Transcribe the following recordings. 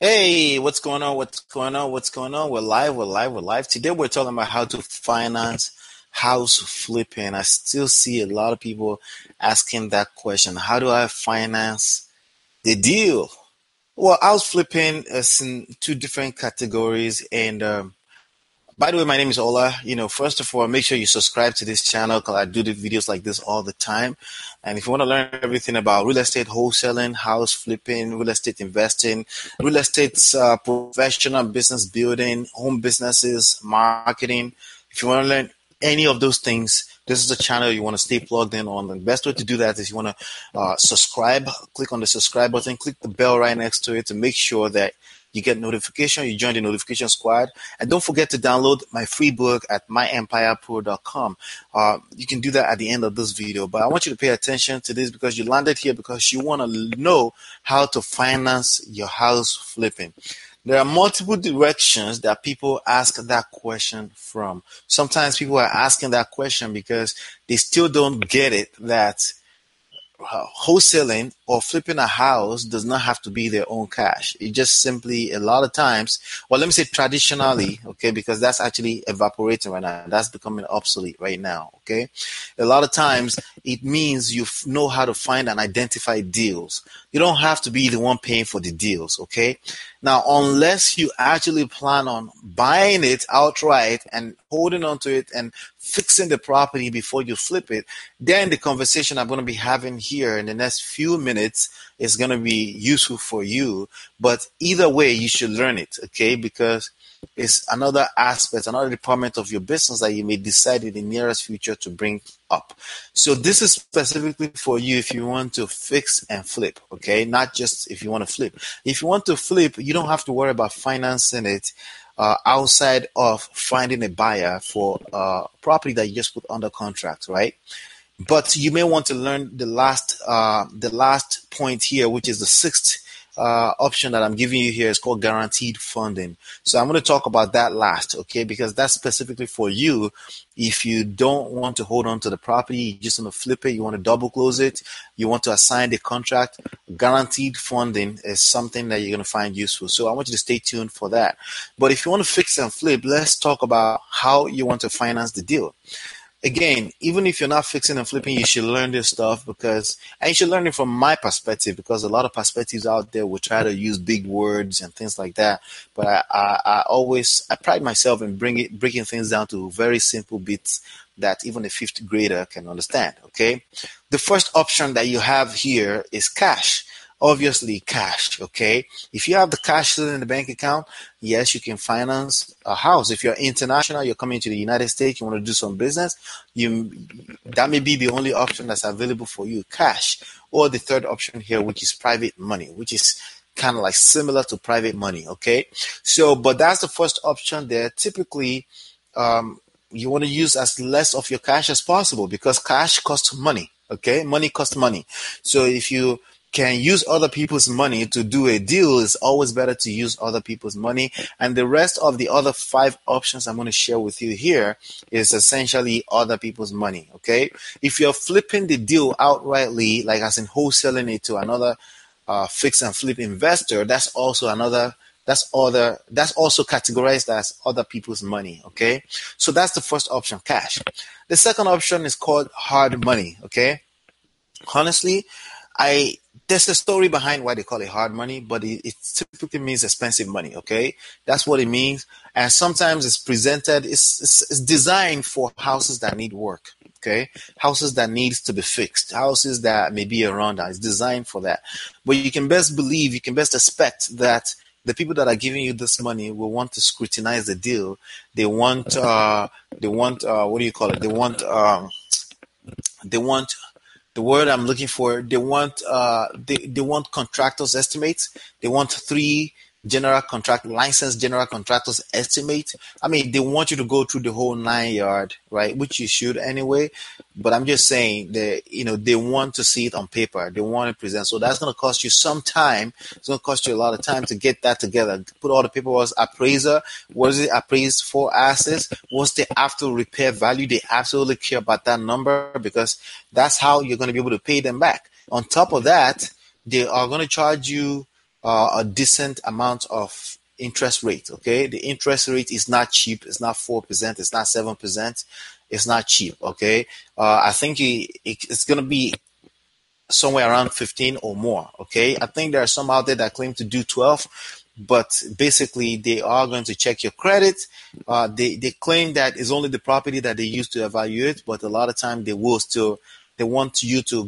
Hey, what's going on? What's going on? What's going on? We're live. Today we're talking about how to finance house flipping. I still see a lot of people asking that question. How do I finance the deal? Well, house flipping is in two different categories, and by the way, my name is Ola. First of all, make sure you subscribe to this channel because I do the videos like this all the time. And if you want to learn everything about real estate wholesaling, house flipping, real estate investing, real estate professional business building, home businesses, marketing, if you want to learn any of those things, this is the channel you want to stay plugged in on. The best way to do that is you want to subscribe, click on the subscribe button, click the bell right next to it to make sure that you get notification, you join the notification squad, and don't forget to download my free book at myempirepro.com. You can do that at the end of this video, but I want you to pay attention to this because you landed here because you want to know how to finance your house flipping. There are multiple directions that people ask that question from. Sometimes people are asking that question because they still don't get it that wholesaling or flipping a house does not have to be their own cash. It just simply, a lot of times, well, let me say traditionally, okay, because that's actually evaporating right now. That's becoming obsolete right now, okay? A lot of times it means you know how to find and identify deals. You don't have to be the one paying for the deals, okay? Now, unless you actually plan on buying it outright and holding on to it and fixing the property before you flip it, then the conversation I'm going to be having here in the next few minutes is going to be useful for you. But either way, you should learn it, okay? Because it's another aspect, another department of your business that you may decide in the nearest future to bring up. So this is specifically for you if you want to fix and flip, okay? Not just if you want to flip. If you want to flip, you don't have to worry about financing it outside of finding a buyer for property that you just put under contract, right? But you may want to learn the last point here, which is the sixth option that I'm giving you here is called guaranteed funding. So I'm going to talk about that last, okay? Because that's specifically for you. If you don't want to hold on to the property, you just want to flip it, you want to double close it, you want to assign the contract, guaranteed funding is something that you're going to find useful. So I want you to stay tuned for that. But if you want to fix and flip, let's talk about how you want to finance the deal. Again, even if you're not fixing and flipping, you should learn this stuff and you should learn it from my perspective because a lot of perspectives out there will try to use big words and things like that. But I pride myself in breaking things down to very simple bits that even a fifth grader can understand. Okay. The first option that you have here is cash. Obviously cash, okay? If you have the cash sitting in the bank account, yes, you can finance a house. If you're international, you're coming to the United States, you want to do some business, that may be the only option that's available for you, cash. Or the third option here, which is private money, which is kind of like similar to private money, okay? So, but that's the first option there. Typically, you want to use as less of your cash as possible because cash costs money, okay? Money costs money. So if you can use other people's money to do a deal, it's always better to use other people's money. And the rest of the other five options I'm going to share with you here is essentially other people's money. Okay. If you're flipping the deal outrightly, like as in wholesaling it to another fix and flip investor, that's also categorized as other people's money. Okay. So that's the first option, cash. The second option is called hard money. Okay. Honestly, there's a story behind why they call it hard money, but it typically means expensive money. Okay, that's what it means. And sometimes it's designed for houses that need work. Okay, houses that needs to be fixed, houses that may be a rundown. It's designed for that. But you can best expect that the people that are giving you this money will want to scrutinize the deal. They want what do you call it? They want the word I'm looking for. They want contractors estimates. They want three licensed general contractors estimate. I mean, they want you to go through the whole 9 yard, right? Which you should anyway. But I'm just saying that, they want to see it on paper. They want to present. So that's going to cost you some time. It's going to cost you a lot of time to get that together. Put all the paperwork, appraiser. What is it appraised for assets? What's the after repair value? They absolutely care about that number because that's how you're going to be able to pay them back. On top of that, they are going to charge you a decent amount of interest rate. Okay, the interest rate is not cheap. It's not 4%. It's not 7%. It's not cheap. Okay, I think it's gonna be somewhere around 15 or more. Okay, I think there are some out there that claim to do 12, but basically they are going to check your credit. They claim that it's only the property that they use to evaluate, but a lot of time they will still, they want you to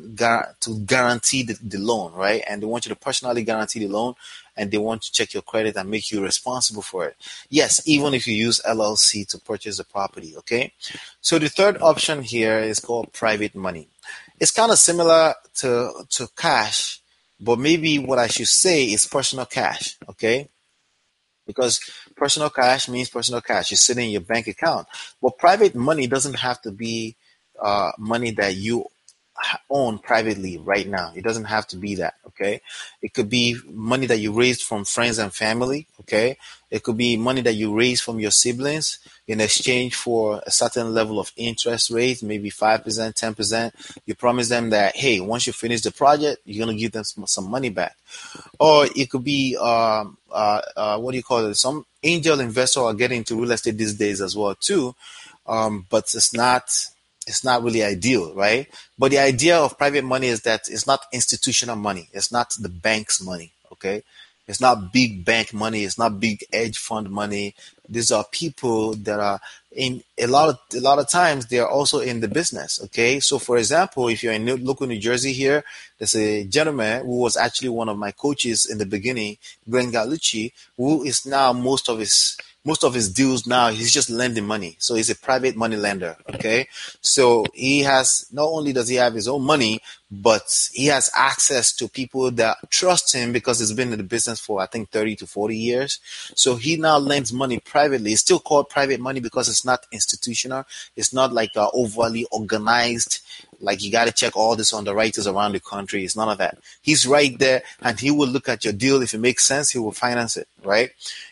guarantee the loan, right? And they want you to personally guarantee the loan, and they want to check your credit and make you responsible for it. Yes, even if you use LLC to purchase the property. Okay, so the third option here is called private money. It's kind of similar to cash, but maybe what I should say is personal cash. Okay, because personal cash means personal cash. It's sitting in your bank account. But private money doesn't have to be money that you own privately right now. It doesn't have to be that. Okay, it could be money that you raised from friends and family. Okay, it could be money that you raised from your siblings in exchange for a certain level of interest rate, maybe 5%, 10%. You promise them that, hey, once you finish the project, you're gonna give them some money back. Or it could be what do you call it? Some angel investor are getting into real estate these days as well too, but it's not really ideal, right? But the idea of private money is that it's not institutional money. It's not the bank's money. Okay, it's not big bank money. It's not big hedge fund money. These are people that are in a lot of times they are also in the business. Okay, so for example, if you're in local New Jersey here, there's a gentleman who was actually one of my coaches in the beginning, Glenn Galucci, who is now most of his deals now he's just lending money, so he's a private money lender. Okay, so he has, not only does he have his own money, but he has access to people that trust him because he's been in the business for I think 30 to 40 years. So he now lends money privately. It's still called private money because it's not institutional. It's not like overly organized, like you got to check all this underwriters around the country. It's none of that. He's right there, and he will look at your deal. If it makes sense, he will finance it, right?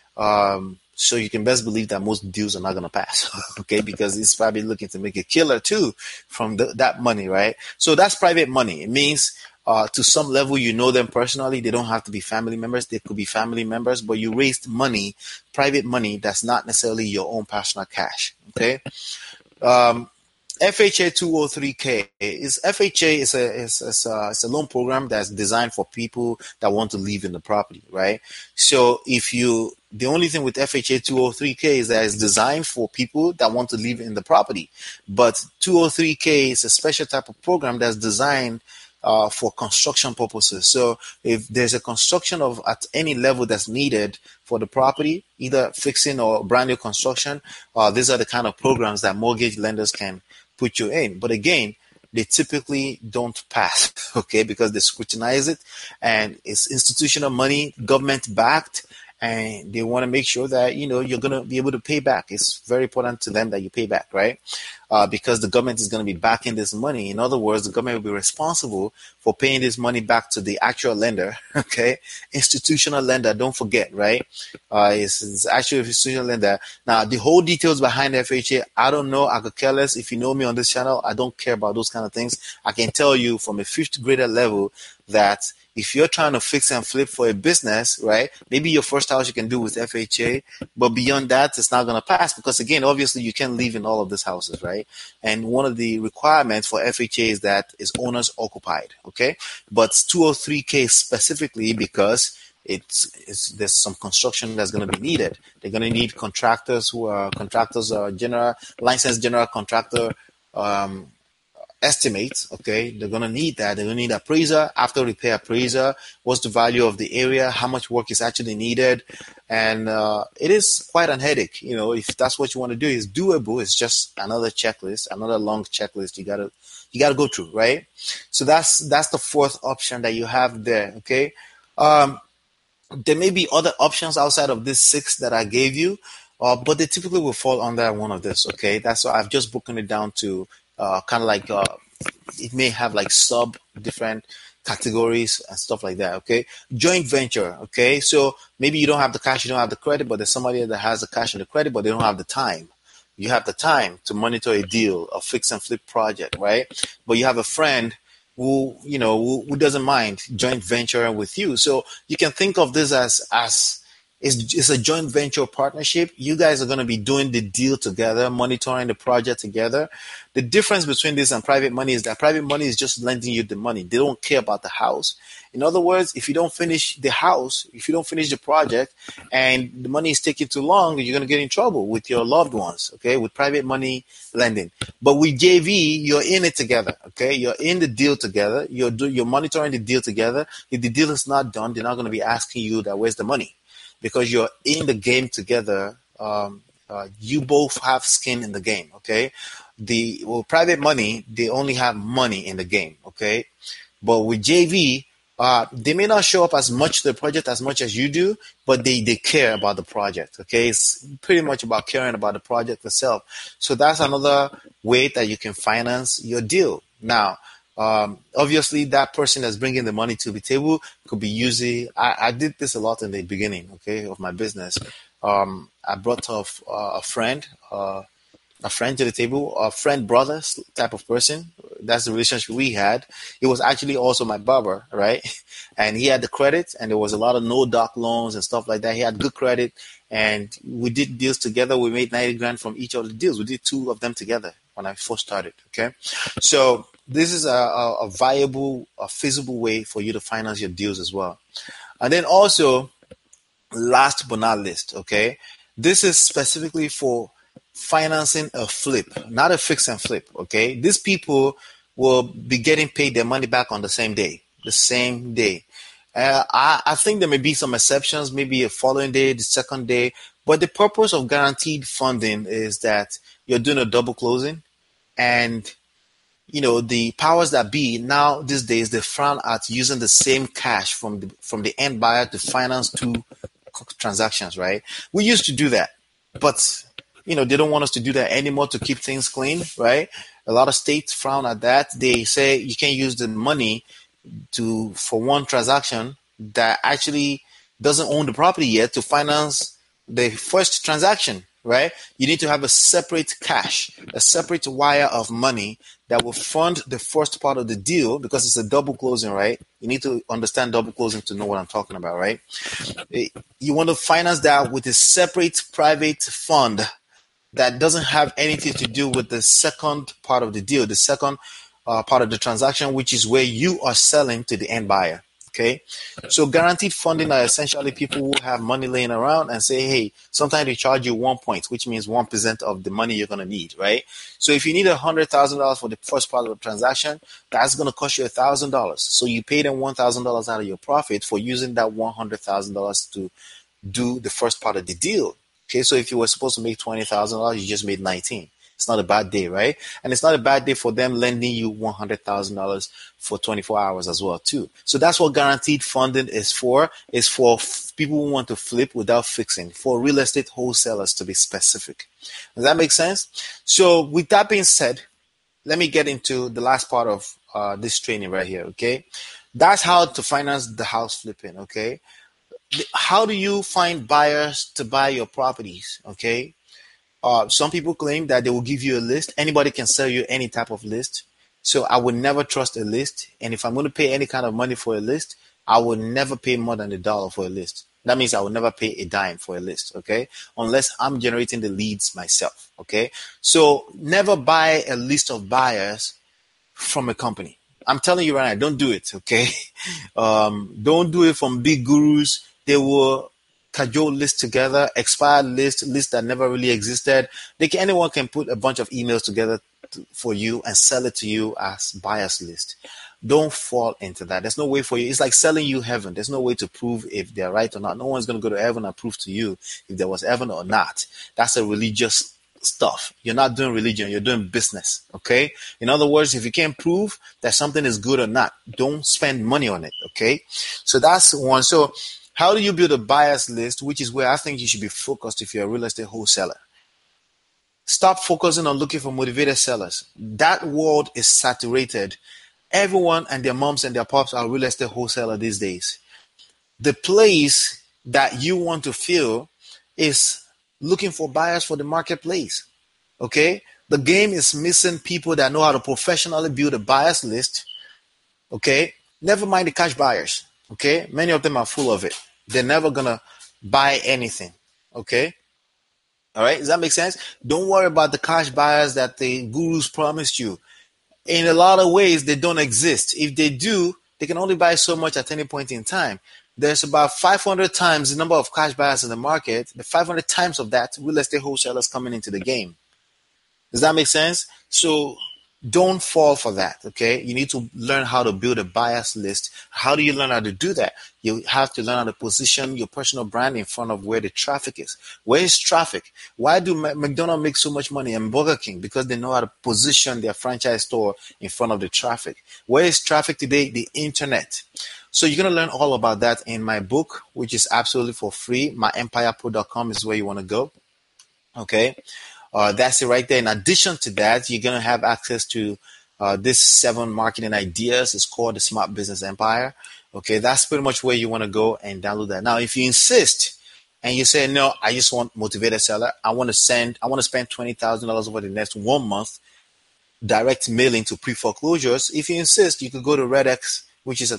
So you can best believe that most deals are not going to pass, okay? Because he's probably looking to make a killer too from that money, right? So that's private money. It means to some level you know them personally. They don't have to be family members. They could be family members, but you raised money, private money that's not necessarily your own personal cash, okay? Um, FHA 203K is FHA is a loan program that's designed for people that want to live in the property, right? So the only thing with FHA 203K is that it's designed for people that want to live in the property, but 203K is a special type of program that's designed for construction purposes. So if there's a construction of at any level that's needed for the property, either fixing or brand new construction, these are the kind of programs that mortgage lenders can put you in. But again, they typically don't pass, okay, because they scrutinize it, and it's institutional money, government backed, and they want to make sure that you're going to be able to pay back. It's very important to them that you pay back, right? Because the government is going to be backing this money. In other words, the government will be responsible for paying this money back to the actual lender, okay? Institutional lender, don't forget, right? It's actually institutional lender. Now, the whole details behind FHA, I don't know. I could care less. If you know me on this channel, I don't care about those kind of things. I can tell you from a fifth grader level that if you're trying to fix and flip for a business, right, maybe your first house you can do with FHA, but beyond that, it's not going to pass because, again, obviously you can't live in all of these houses, right? And one of the requirements for FHA is that it's owners occupied, okay? But 203K specifically because there's some construction that's going to be needed. They're going to need contractors who are licensed general contractor, estimates. Okay, they're gonna need that. They're gonna need appraiser, after repair appraiser. What's the value of the area? How much work is actually needed? And it is quite a headache. If that's what you want to do, it's doable. It's just another checklist, another long checklist. You gotta go through, right? So that's the fourth option that you have there. Okay. There may be other options outside of these six that I gave you, but they typically will fall under one of this. Okay, that's why I've just broken it down to kind of like it may have like sub different categories and stuff like that. Okay, joint venture. Okay, so maybe you don't have the cash, you don't have the credit, but there's somebody that has the cash and the credit, but they don't have the time. You have the time to monitor a deal, a fix and flip project, right? But you have a friend who doesn't mind joint venturing with you. So you can think of this as it's a joint venture partnership. You guys are going to be doing the deal together, monitoring the project together. The difference between this and private money is that private money is just lending you the money. They don't care about the house. In other words, if you don't finish the house, if you don't finish the project, and the money is taking too long, you're going to get in trouble with your loved ones. Okay, with private money lending. But with JV, you're in it together. Okay, you're in the deal together. You're monitoring the deal together. If the deal is not done, they're not going to be asking you that where's the money, because you're in the game together. You both have skin in the game. Okay, private money, they only have money in the game. Okay, but with JV, they may not show up as much to the project as much as you do, but they care about the project. Okay, it's pretty much about caring about the project itself. So that's another way that you can finance your deal. Now, obviously, that person that's bringing the money to the table could be using. I did this a lot in the beginning, okay, of my business. I brought a friend. A friend to the table, a friend brother type of person. That's the relationship we had. It was actually also my barber, right? And he had the credit, and there was a lot of no doc loans and stuff like that. He had good credit, and we did deals together. We made 90 grand from each of the deals. We did two of them together when I first started. Okay, so this is a viable, a feasible way for you to finance your deals as well. And then also, last but not least, okay, this is specifically for financing a flip, not a fix and flip. Okay, these people will be getting paid their money back on the same day. The same day. I think there may be some exceptions, maybe a following day, the second day. But the purpose of guaranteed funding is that you're doing a double closing, and the powers that be now these days, they frown at using the same cash from the end buyer to finance two transactions. Right? We used to do that, but they don't want us to do that anymore to keep things clean, right? A lot of states frown at that. They say you can't use the money for one transaction that actually doesn't own the property yet to finance the first transaction, right? You need to have a separate cash, a separate wire of money that will fund the first part of the deal, because it's a double closing, right? You need to understand double closing to know what I'm talking about, right? You want to finance that with a separate private fund that doesn't have anything to do with the second part of the deal, the second part of the transaction, which is where you are selling to the end buyer. Okay, so guaranteed funding are essentially people who have money laying around and say, hey, sometimes they charge you 1 point, which means 1% of the money you're going to need, right? So if you need $100,000 for the first part of the transaction, that's going to cost you $1,000. So you pay them $1,000 out of your profit for using that $100,000 to do the first part of the deal. Okay, so if you were supposed to make $20,000, you just made 19. It's not a bad day, right? And it's not a bad day for them lending you $100,000 for 24 hours as well, too. So that's what guaranteed funding is for. It's for people who want to flip without fixing, for real estate wholesalers, to be specific. Does that make sense? So with that being said, let me get into the last part of this training right here, okay? That's how to finance the house flipping, okay? How do you find buyers to buy your properties? Okay. Some people claim that they will give you a list. Anybody can sell you any type of list. So I would never trust a list. And if I'm going to pay any kind of money for a list, I will never pay more than $1 for a list. That means I will never pay a dime for a list. Okay. Unless I'm generating the leads myself. Okay. So never buy a list of buyers from a company. I'm telling you right now, don't do it. Okay. Don't do it from big gurus. They will cajole lists together, expired lists that never really existed. Anyone can put a bunch of emails together for you and sell it to you as buyer's list. Don't fall into that. There's no way for you. It's like selling you heaven. There's no way to prove if they're right or not. No one's going to go to heaven and prove to you if there was heaven or not. That's a religious stuff. You're not doing religion, you're doing business. Okay. In other words, if you can't prove that something is good or not, don't spend money on it. Okay. So that's one. So how do you build a buyers list, which is where I think you should be focused if you're a real estate wholesaler? Stop focusing on looking for motivated sellers. That world is saturated. Everyone and their moms and their pops are real estate wholesaler these days. The place that you want to fill is looking for buyers for the marketplace. Okay? The game is missing people that know how to professionally build a buyers list Okay, never mind the cash buyers. Okay, many of them are full of it. They're never gonna buy anything. Okay, all right, does that make sense? Don't worry about the cash buyers that the gurus promised you. In a lot of ways, they don't exist. If they do, they can only buy so much at any point in time. There's about 500 times the number of cash buyers in the market. The 500 times of that, real estate wholesalers coming into the game. Does that make sense? So don't fall for that. Okay. You need to learn how to build a bias list. How do you learn how to do that? You have to learn how to position your personal brand in front of where the traffic is. Where is traffic? Why do McDonald's make so much money and Burger King? Because they know how to position their franchise store in front of the traffic. Where is traffic today? The internet. So you're going to learn all about that in my book, which is absolutely for free. MyEmpirePro.com is where you want to go. Okay. That's it right there. In addition to that, you're going to have access to this 7 marketing ideas. It's called the Smart Business Empire. Okay, that's pretty much where you want to go and download that. Now, if you insist and you say, no, I just want motivated seller, I want to spend $20,000 over the next 1 month direct mailing to pre-foreclosures. If you insist, you could go to RedX, which is at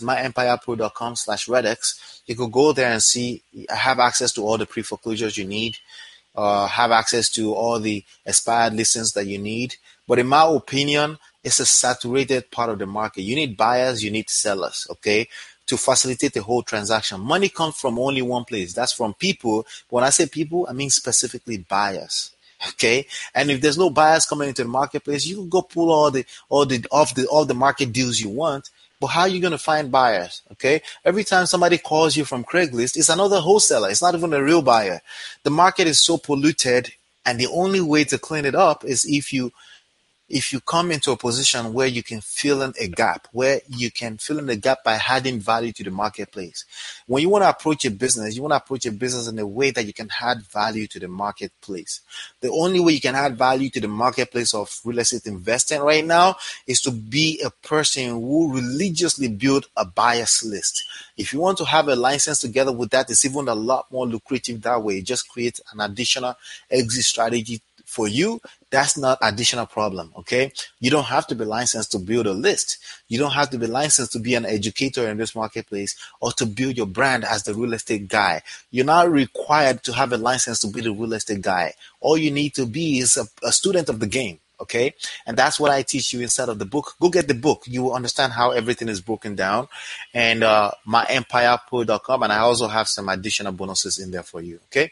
myempirepro.com/RedX. You could go there and see, have access to all the pre-foreclosures you need. Have access to all the expired listings that you need. But in my opinion, it's a saturated part of the market. You need buyers, you need sellers, okay, to facilitate the whole transaction. Money comes from only one place. That's from people. When I say people, I mean specifically buyers. Okay, and if there's no buyers coming into the marketplace, you can go pull all the market deals you want. But how are you going to find buyers? Okay. Every time somebody calls you from Craigslist, it's another wholesaler. It's not even a real buyer. The market is so polluted, and the only way to clean it up is if you come into a position where you can fill in a gap, where you can fill in the gap by adding value to the marketplace. When you want to approach a business, you want to approach a business in a way that you can add value to the marketplace. The only way you can add value to the marketplace of real estate investing right now is to be a person who religiously build a bias list. If you want to have a license together with that, it's even a lot more lucrative that way. Just create an additional exit strategy for you. That's not additional problem. Okay. You don't have to be licensed to build a list. You don't have to be licensed to be an educator in this marketplace or to build your brand as the real estate guy. You're not required to have a license to be the real estate guy. All you need to be is a student of the game. Okay. And that's what I teach you inside of the book. Go get the book. You will understand how everything is broken down. And myempirepro.com. And I also have some additional bonuses in there for you. Okay.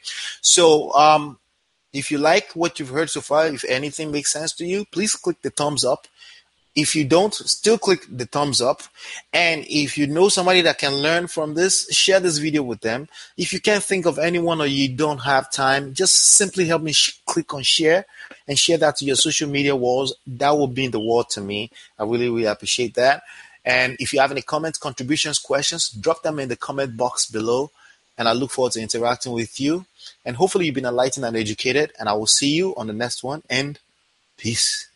So, if you like what you've heard so far, if anything makes sense to you, please click the thumbs up. If you don't, still click the thumbs up. And if you know somebody that can learn from this, share this video with them. If you can't think of anyone or you don't have time, just simply help me click on share and share that to your social media walls. That will mean the world to me. I really, really appreciate that. And if you have any comments, contributions, questions, drop them in the comment box below. And I look forward to interacting with you. And hopefully you've been enlightened and educated. And I will see you on the next one. And peace.